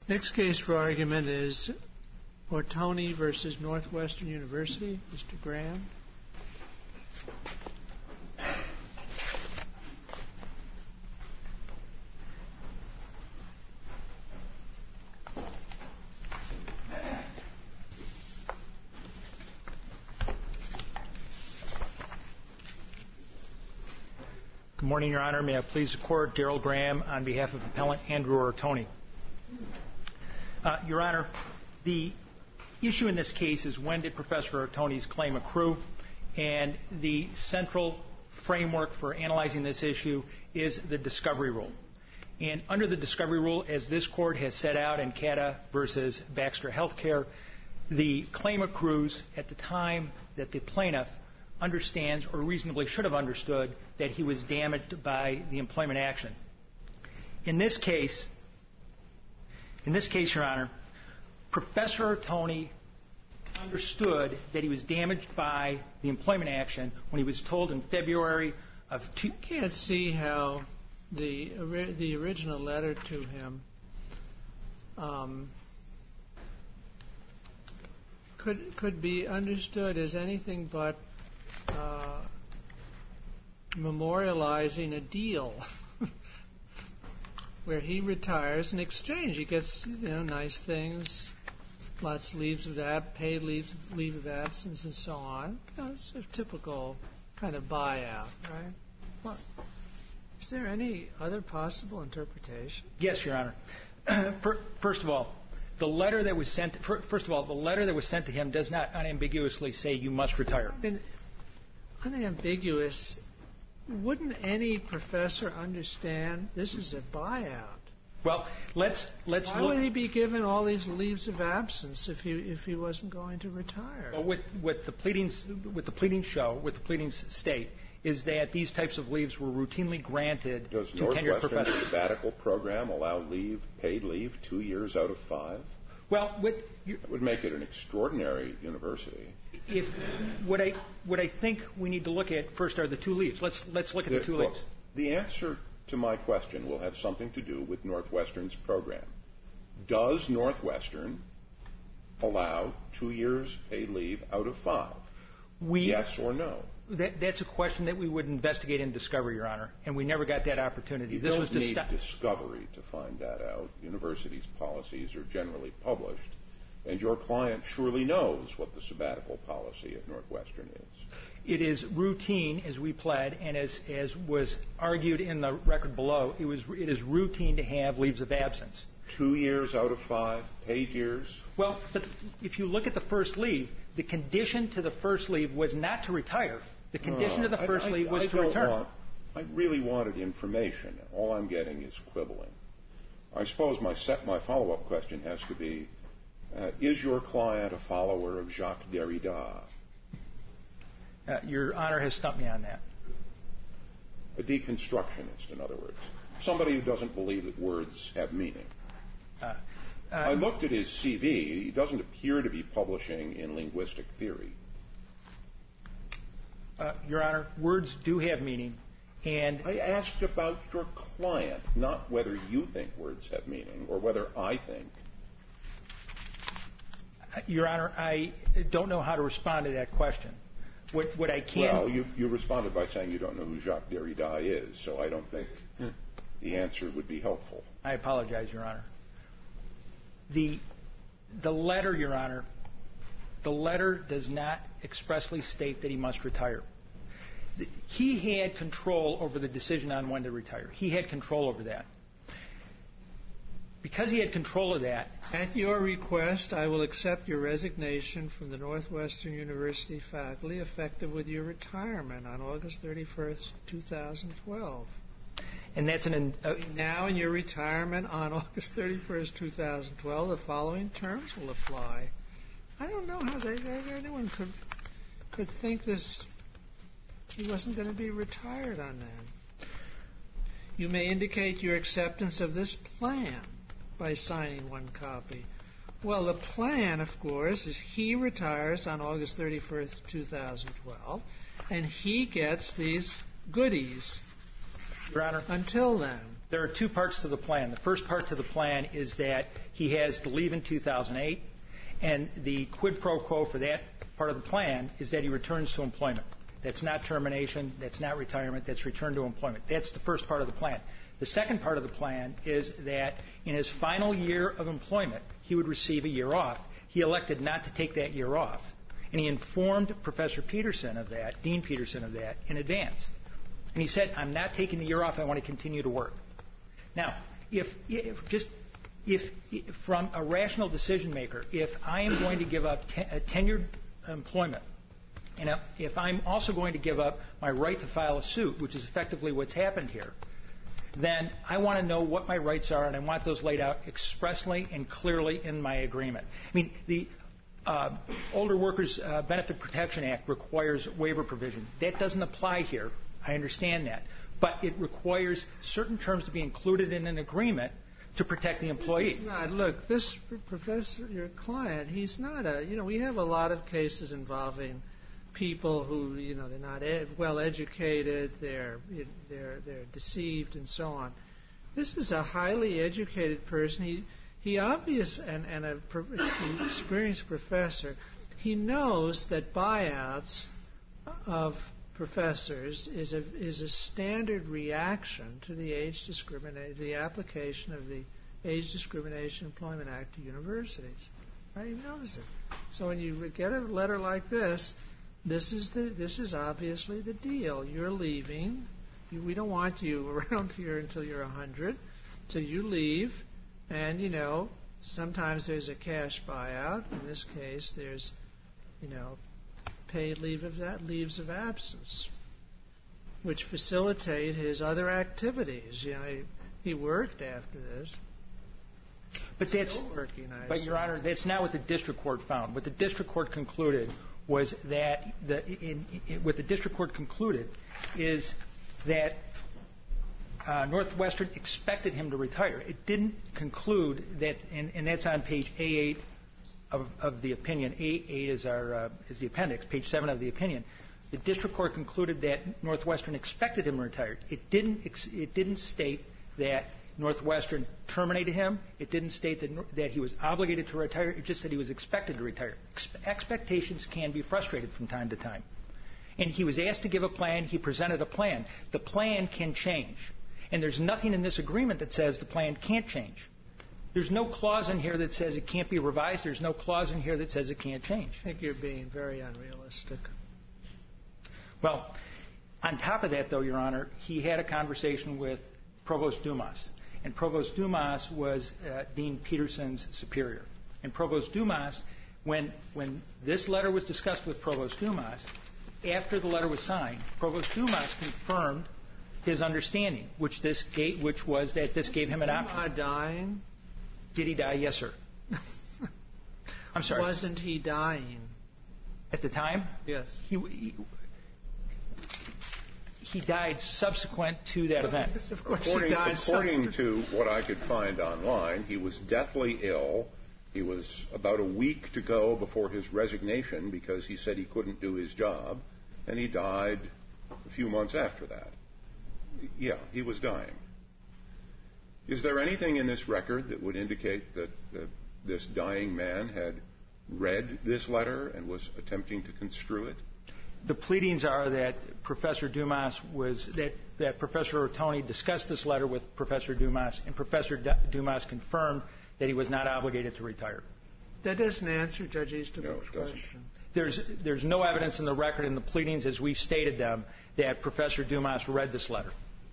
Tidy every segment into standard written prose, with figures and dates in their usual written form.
Next case for argument is Ortoni versus Northwestern University. Mr. Graham. Good morning, Your Honor. May I please the Court, Darrell Graham, on behalf of Appellant Andrew Ortoni. Your Honor, the issue in this case is when did Professor Ortoni's claim accrue, and the central framework for analyzing this issue is the discovery rule. And under the discovery rule, as this Court has set out in Cata versus Baxter Healthcare, the claim accrues at the time that the plaintiff understands or reasonably should have understood that he was damaged by the employment action. In this case, Your Honor, Professor Ortoni understood that he was damaged by the employment action when he was told in February of... You can't see how the original letter to him could be understood as anything but memorializing a deal where he retires in exchange. He gets, nice things, lots of paid leave of absence, and so on. It's a typical kind of buyout, right? Well, is there any other possible interpretation? Yes, Your Honor. First of all, the letter that was sent to him does not unambiguously say you must retire. Unambiguous. Wouldn't any professor understand this is a buyout? Well, let's Why would he be given all these leaves of absence if he wasn't going to retire? Well, what the pleadings state is that these types of leaves were routinely granted to tenured professors. Does Northwestern's sabbatical program allow paid leave 2 years out of 5? Well, that would make it an extraordinary university. What I think we need to look at first are the 2 leaves. Let's look at the 2 leaves. The answer to my question will have something to do with Northwestern's program. Does Northwestern allow 2 years paid leave out of 5? Yes or no? That's a question that we would investigate in discovery, Your Honor, and we never got that opportunity. You don't need discovery to find that out. Universities' policies are generally published, and your client surely knows what the sabbatical policy at Northwestern is. It is routine, as we pled, and as was argued in the record below, it is routine to have leaves of absence. 2 years out of 5 paid years? Well, but if you look at the first leave, the condition to the first leave was not to retire. The condition to the first leave was to return. I really wanted information. All I'm getting is quibbling. I suppose my follow-up question has to be, is your client a follower of Jacques Derrida? Your Honor has stumped me on that. A deconstructionist, in other words. Somebody who doesn't believe that words have meaning. I looked at his CV. He doesn't appear to be publishing in linguistic theory. Your Honor, words do have meaning. And I asked about your client, not whether you think words have meaning or whether I think. Your Honor, I don't know how to respond to that question. What I can... Well, you responded by saying you don't know who Jacques Derrida is, so I don't think the answer would be helpful. I apologize, Your Honor. The letter, Your Honor, the letter does not expressly state that he must retire. He had control over the decision on when to retire. He had control over that. Because he had control of that... At your request, I will accept your resignation from the Northwestern University faculty effective with your retirement on August 31st, 2012. And that's Now, in your retirement on August 31st, 2012, the following terms will apply. I don't know how anyone could think he wasn't going to be retired on that. You may indicate your acceptance of this plan by signing one copy. Well, the plan, of course, is he retires on August 31st, 2012, and he gets these goodies, Your Honor, until then. There are two parts to the plan. The first part to the plan is that he has to leave in 2008, and the quid pro quo for that part of the plan is that he returns to employment. That's not termination. That's not retirement. That's return to employment. That's the first part of the plan. The second part of the plan is that in his final year of employment, he would receive a year off. He elected not to take that year off, and he informed Professor Peterson of that, Dean Peterson of that, in advance. And he said, I'm not taking the year off. I want to continue to work. Now, if from a rational decision maker, if I am going to give up a tenured employment, and if I'm also going to give up my right to file a suit, which is effectively what's happened here, then I want to know what my rights are, and I want those laid out expressly and clearly in my agreement. I mean, the Older Workers Benefit Protection Act requires waiver provision. That doesn't apply here. I understand that. But it requires certain terms to be included in an agreement to protect the employee. This is not, look, this professor, your client, he's not a, we have a lot of cases involving people who, they're not well educated, they're deceived and so on. This is a highly educated person. He obvious and an experienced professor. He knows that buyouts of professors is a standard reaction to the the application of the Age Discrimination Employment Act to universities. Right? He knows it. So when you get a letter like this, this is obviously the deal. You're leaving. We don't want you around here until you're 100. So you leave, and sometimes there's a cash buyout. In this case, there's paid leaves of absence, which facilitate his other activities. He worked after this. But Your Honor, that's not what the district court found. What the district court concluded was that what the district court concluded is that Northwestern expected him to retire. It didn't conclude that, and that's on page A8 of the opinion. A8 is the appendix, page 7 of the opinion. The district court concluded that Northwestern expected him to retire. It didn't state that Northwestern terminated him. It didn't state that he was obligated to retire. It just said he was expected to retire. Expectations can be frustrated from time to time. And he was asked to give a plan. He presented a plan. The plan can change. And there's nothing in this agreement that says the plan can't change. There's no clause in here that says it can't be revised. There's no clause in here that says it can't change. I think you're being very unrealistic. Well, on top of that, though, Your Honor, he had a conversation with Provost Dumas. And Provost Dumas was Dean Peterson's superior. And Provost Dumas, when this letter was discussed with Provost Dumas, after the letter was signed, Provost Dumas confirmed his understanding, which was that this gave him an option. Dying? Did he die? Yes, sir. I'm sorry. Wasn't he dying? At the time? Yes. He died subsequent to that event. According to what I could find online, he was deathly ill. He was about a week to go before his resignation because he said he couldn't do his job, and he died a few months after that. Yeah, he was dying. Is there anything in this record that would indicate that this dying man had read this letter and was attempting to construe it? The pleadings are that Professor Dumas that Professor Ortoni discussed this letter with Professor Dumas, and Professor Dumas confirmed that he was not obligated to retire. That doesn't answer Judge Easterbrook's question. There's no evidence in the record in the pleadings, as we've stated them, that Professor Dumas read this letter.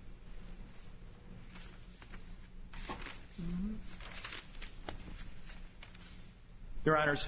Mm-hmm. Your Honors,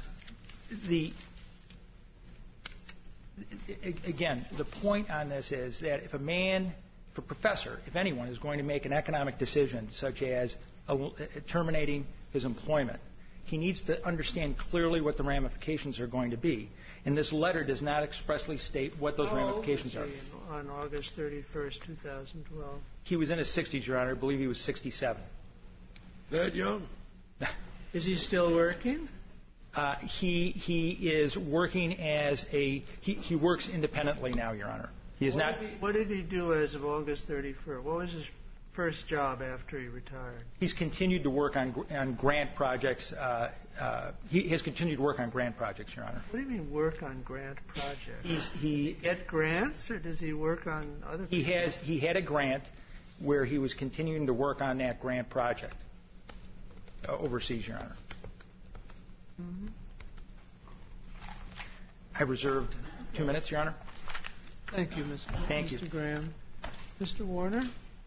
again, the point on this is that if a professor, if anyone, is going to make an economic decision such as terminating his employment, he needs to understand clearly what the ramifications are going to be. And this letter does not expressly state what those ramifications are. On August 31st, 2012. He was in his 60s, Your Honor. I believe he was 67. That young? Is he still working? He is working as he works independently now, Your Honor. He is not. What did he do as of August 31st? What was his first job after he retired? He's continued to work on grant projects. He has continued to work on grant projects, Your Honor. What do you mean work on grant projects? Does he get grants, or does he work on other things? He had a grant where he was continuing to work on that grant project overseas, Your Honor. Mm-hmm. I reserved 2 minutes, Your Honor. Thank you, Mr. Graham. Mr. Warner?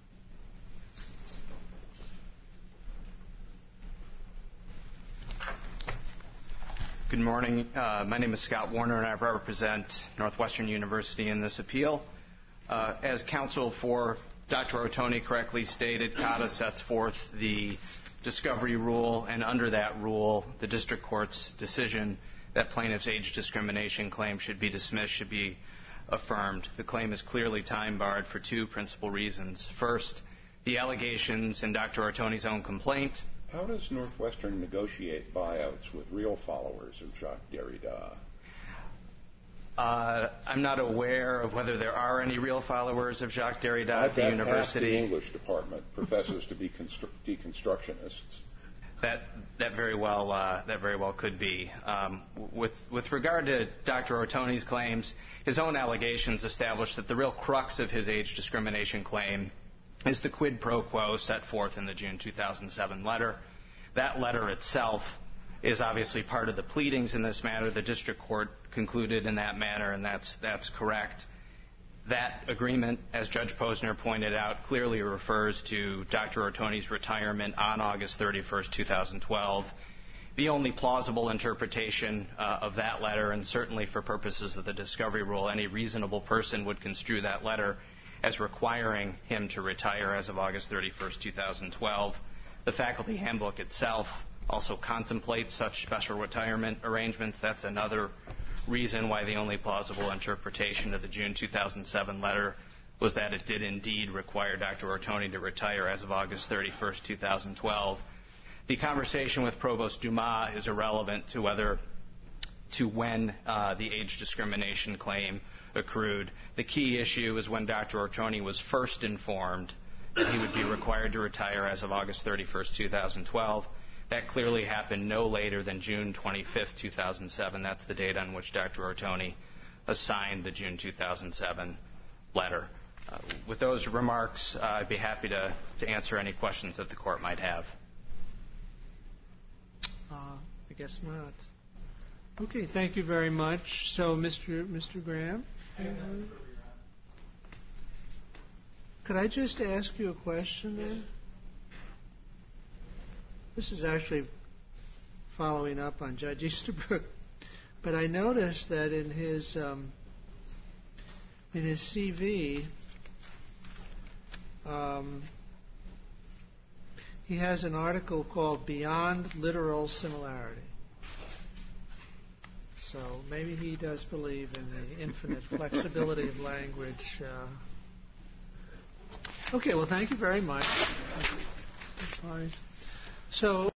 Good morning. My name is Scott Warner, and I represent Northwestern University in this appeal. As counsel for Dr. Ottoni correctly stated, CADA sets forth the discovery rule, and under that rule, the district court's decision that plaintiff's age discrimination claim should be dismissed should be affirmed. The claim is clearly time-barred for two principal reasons. First, the allegations in Dr. Ottoni's own complaint. How does Northwestern negotiate buyouts with real followers of Jacques Derrida? I'm not aware of whether there are any real followers of Jacques Derrida at the university. The English department professes to be deconstructionists. That very well could be. With regard to Dr. Ottoni's claims, his own allegations establish that the real crux of his age discrimination claim is the quid pro quo set forth in the June 2007 letter. That letter itself is obviously part of the pleadings in this matter. The district court concluded in that manner, and that's correct. That agreement, as Judge Posner pointed out, clearly refers to Dr. Ottoni's retirement on August 31st, 2012. The only plausible interpretation of that letter, and certainly for purposes of the discovery rule, any reasonable person would construe that letter as requiring him to retire as of August 31st, 2012. The faculty handbook itself also contemplates such special retirement arrangements. That's another reason why the only plausible interpretation of the June 2007 letter was that it did indeed require Dr. Ottoni to retire as of August 31st, 2012. The conversation with Provost Dumas is irrelevant to when the age discrimination claim accrued. The key issue is when Dr. Ottoni was first informed that he would be required to retire as of August 31st, 2012. That clearly happened no later than June 25th, 2007. That's the date on which Dr. Ottoni assigned the June 2007 letter. With those remarks, I'd be happy to answer any questions that the court might have. I guess not. Okay, thank you very much. So, Mr. Graham? Could I just ask you a question then? This is actually following up on Judge Easterbrook, but I noticed that in his CV, he has an article called Beyond Literal Similarity. So maybe he does believe in the infinite flexibility of language. Okay, well, thank you very much. So.